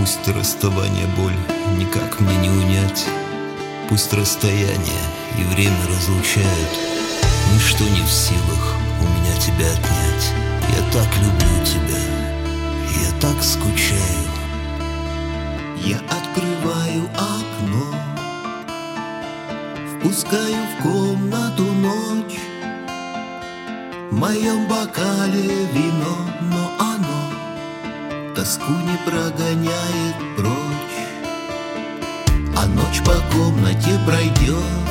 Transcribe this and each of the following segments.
Пусть расставание боль никак мне не унять. Пусть расстояние и время разлучают. Ничто не в силах у меня тебя отнять. Я так люблю тебя, я так скучаю. Я открываю окно, впускаю в комнату ночь. В моем бокале вино, но оно тоску не прогоняет прочь. А ночь по комнате пройдет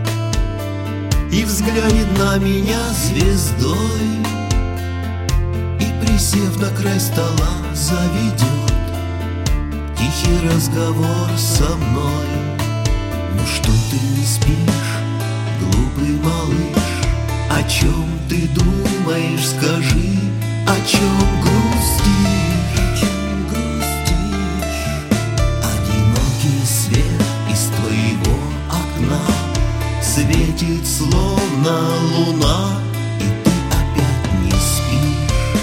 и взглянет на меня звездой, и, присев на край стола, заведет тихий разговор со мной. Ну что ты не спишь, глупый малыш? О чем ты думаешь, скажи, о чем грустишь? Одинокий свет из твоего окна светит, словно луна, и ты опять не спишь.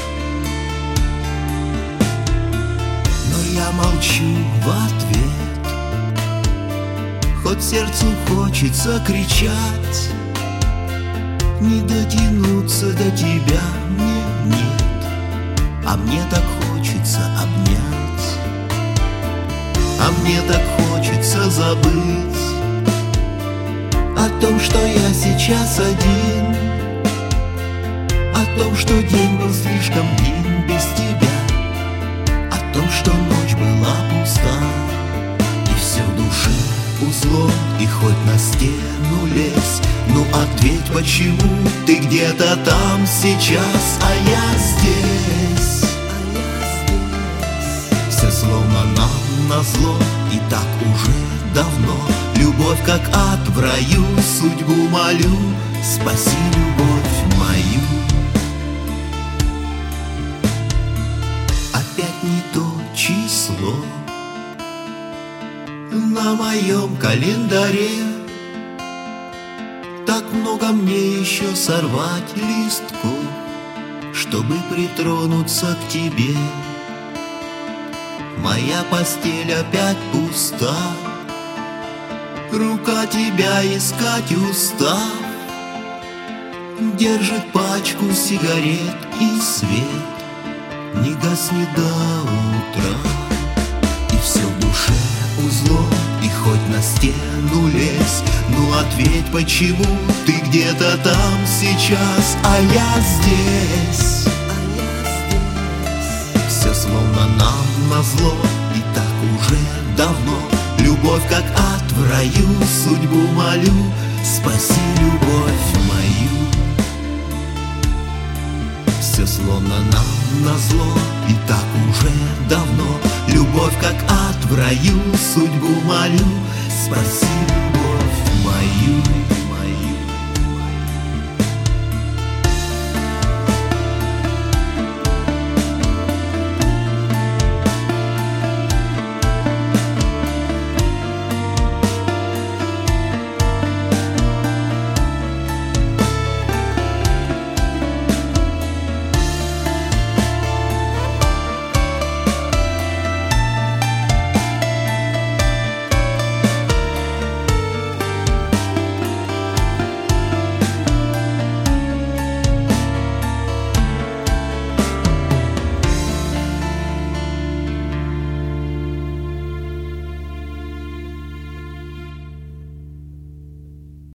Но я молчу в ответ, хоть сердцу хочется кричать. Не дотянуться до тебя мне нет, а мне так хочется обнять, а мне так хочется забыть о том, что я сейчас один, о том, что день был слишком длинен без тебя, о том, что ночь была пуста, и все в душе узлом, и хоть на стену лезь. Ну ответь, почему ты где-то там сейчас, а я здесь? Все словно нам назло, и так уже давно. Любовь как ад в раю, судьбу молю, спаси любовь мою. Опять не то число на моем календаре. Так много мне еще сорвать листку, чтобы притронуться к тебе. Моя постель опять пуста, рука тебя искать устав, держит пачку сигарет, и свет не гаснет до утра. И все в душе узлом, и хоть на стену лезь. Ну ответь, почему ты где-то там сейчас, а я здесь? Все словно нам назло, и так уже давно. Любовь как ад в раю, судьбу молю, спаси любовь мою. Все словно нам назло, и так уже давно. Любовь как ад в раю, судьбу молю, спаси любовь мою.